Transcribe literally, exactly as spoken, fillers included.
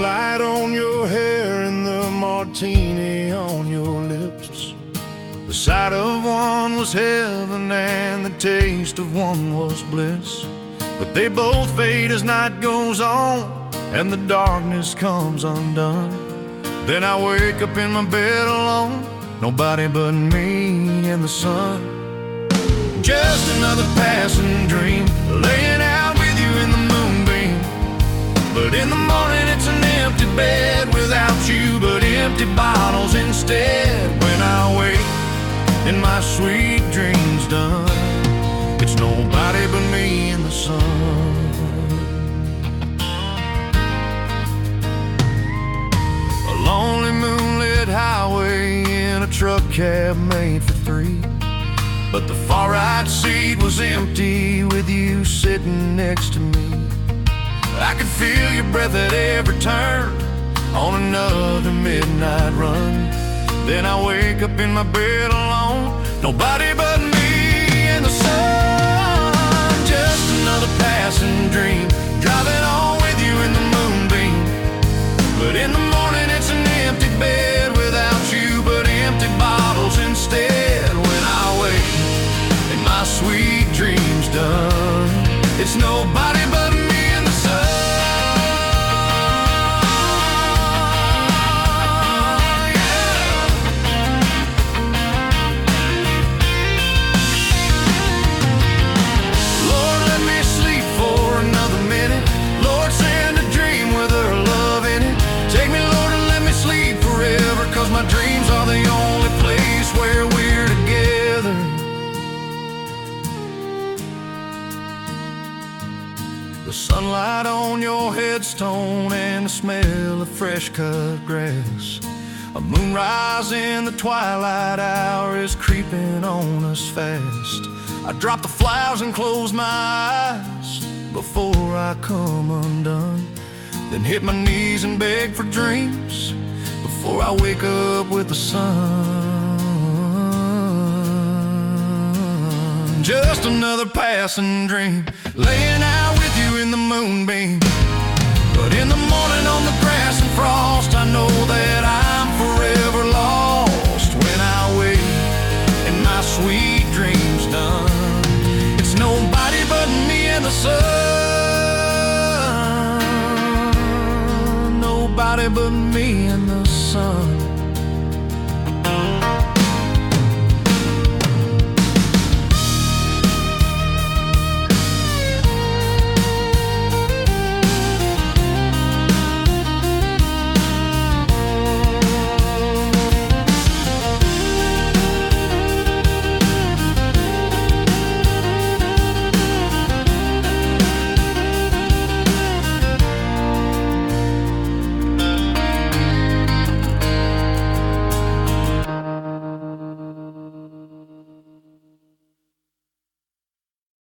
sunlight on your hair and the martini on your lips. The sight of one was heaven and the taste of one was bliss. But they both fade as night goes on and the darkness comes undone. Then I wake up in my bed alone, nobody but me and the sun. Just another passing dream, laying out with you in the moonbeam. But in the morning it's an empty bed without you, but empty bottles instead. When I wake and my sweet dream's done, it's nobody but me and the sun. A lonely moonlit highway in a truck cab made for three, but the far right seat was empty with you sitting next to me. I could feel your breath at every turn on another midnight run. Then I wake up in my bed alone, nobody but me and the sun. Just another passing dream, driving on with you in the moonbeam. But in the morning it's an empty bed without you, but empty bottles instead. When I wake and my sweet dream's done, it's nobody but me and the sun. My dreams are the only place where we're together. The sunlight on your headstone and the smell of fresh cut grass. A moonrise in the twilight hour is creeping on us fast. I drop the flowers and close my eyes before I come undone, then hit my knees and beg for dreams before I wake up with the sun. Just another passing dream, laying out with you in the moonbeam. But in the morning on the grass and frost, I know